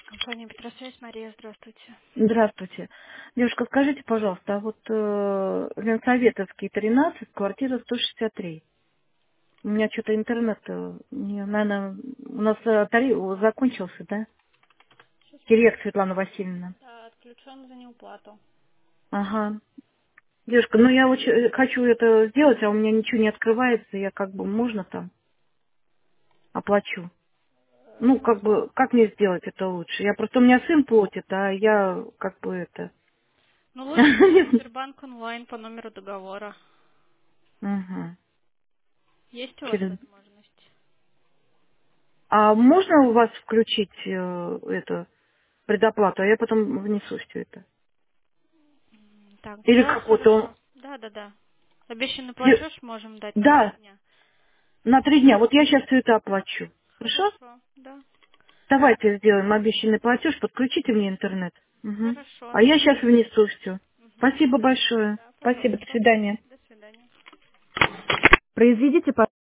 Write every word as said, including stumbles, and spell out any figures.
Компания Петросвязь, Мария, здравствуйте. Здравствуйте. Девушка, скажите, пожалуйста, а вот э, Ленсоветовский тринадцать, квартира сто шестьдесят три. У меня что-то интернет, э, не, наверное, у нас э, тариф закончился, да? Сейчас Кириак Светлана Васильевна. да, отключен за неуплату. Ага. Девушка, ну я очень э, хочу это сделать, а у меня ничего не открывается, я как бы, можно там оплачу? Ну, как бы, как мне сделать это лучше? Я просто, у меня сын платит, а я как бы это... Ну, лучше через Сбербанк онлайн по номеру договора. Мгм. Есть у вас Через возможность? А можно у вас включить э, эту предоплату, а я потом внесу все это? М, Так, Или да, какой-то он... хорошо. Да, да, да. Обещанный Де- платеж можем дать на три Да, дня. на три дня. Вот я сейчас все это оплачу. Хорошо? Хорошо, да. Давайте сделаем обещанный платеж, подключите мне интернет. Мгм. Хорошо, А я сейчас сейчас сделаем. внесу все. Мгм. Спасибо большое. Да, Спасибо, до пожалуйста. свидания. До свидания. Произведите,